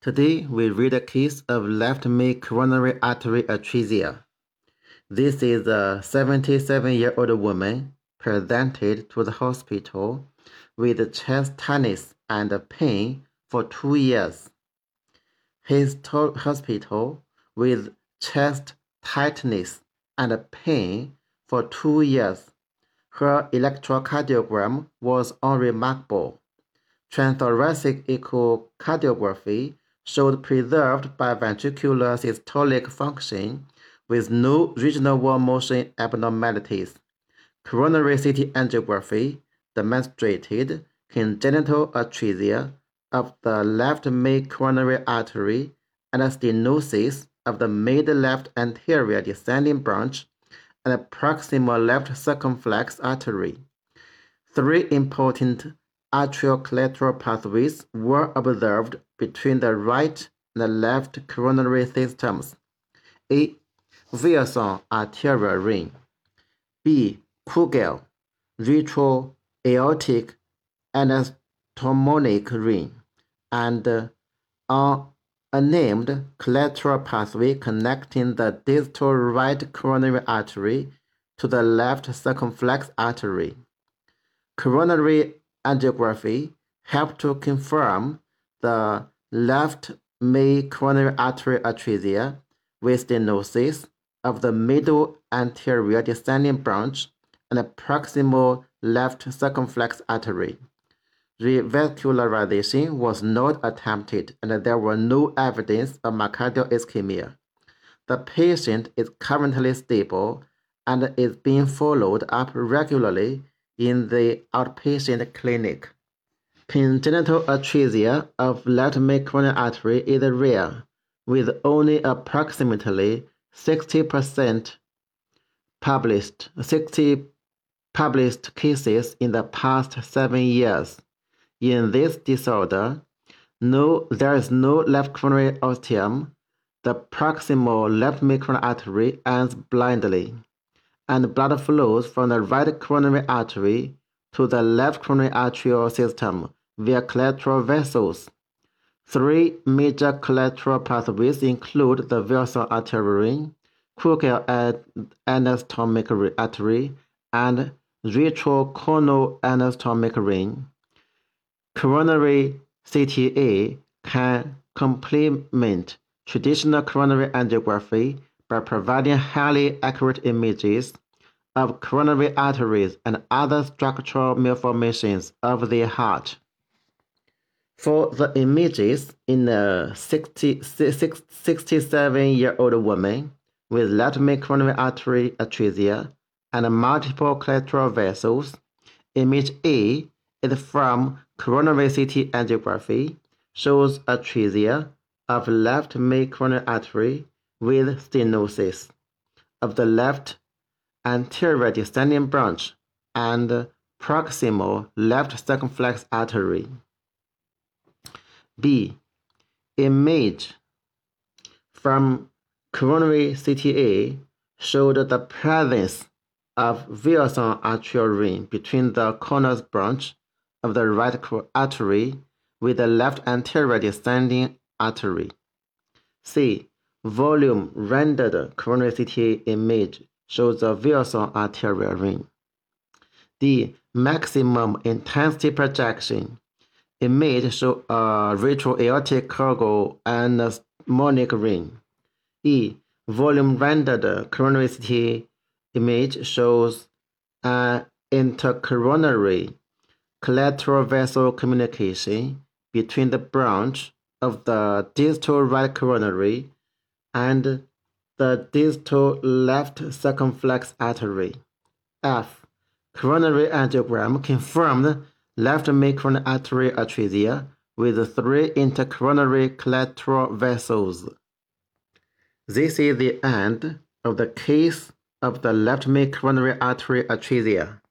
Today, we read a case of left mid coronary artery atresia. This is a 77-year-old woman presented to the hospital with chest tightness and pain for 2 years. His hospital with chest tightness and pain for 2 years. Her electrocardiogram was unremarkable. Transthoracic echocardiography showed preserved biventricular systolic function with no regional wall motion abnormalities. Coronary CT angiography demonstrated congenital atresia of the left mid coronary artery and stenosis of the mid-left anterior descending branch and proximal left circumflex artery. 3 important atrial collateral pathways were observed between the right and left coronary systems. A. Wilson arterial ring. B. Kugel retroaortic anastomonic ring, and an unnamed collateral pathway connecting the distal right coronary artery to the left circumflex artery. Coronary angiography helped to confirm the left mid coronary artery atresia with stenosis of the middle anterior descending branch and proximal left circumflex artery. Revascularization was not attempted and there was no evidence of myocardial ischemia. The patient is currently stable and is being followed up regularly in the outpatient clinic. Congenital atresia of left mid coronary artery is rare, with only approximately 60 published cases in the past 7 years. In this disorder, there is no left coronary ostium. The proximal left mid coronary artery ends blindly, and blood flows from the right coronary artery to the left coronary arterial system via collateral vessels. 3 major collateral pathways include the Wilson arterial ring, Kugel anastomic artery, and retroconal anastomic ring. Coronary CTA can complement traditional coronary angiography by providing highly accurate images of coronary arteries and other structural malformations of the heart. For the images in a 67-year-old woman with left mid coronary artery atresia and multiple collateral vessels, image A is from coronary CT angiography, shows atresia of left mid coronary artery with stenosis of the left anterior descending branch and proximal left circumflex artery. B. Image from coronary CTA showed the presence of Wilson arterial ring between the corners branch of the right artery with the left anterior descending artery. C. Volume rendered coronary CTA image shows the Wilson arterial ring. D. Maximum intensity projection image shows a retroaortic Kugel anastomonic ring. E. Volume rendered coronary CT image shows an intercoronary collateral vessel communication between the branch of the distal right coronary and the distal left circumflex artery. F. Coronary angiogram confirmed left mid coronary artery atresia with 3 intercoronary collateral vessels. This is the end of the case of the left mid coronary artery atresia.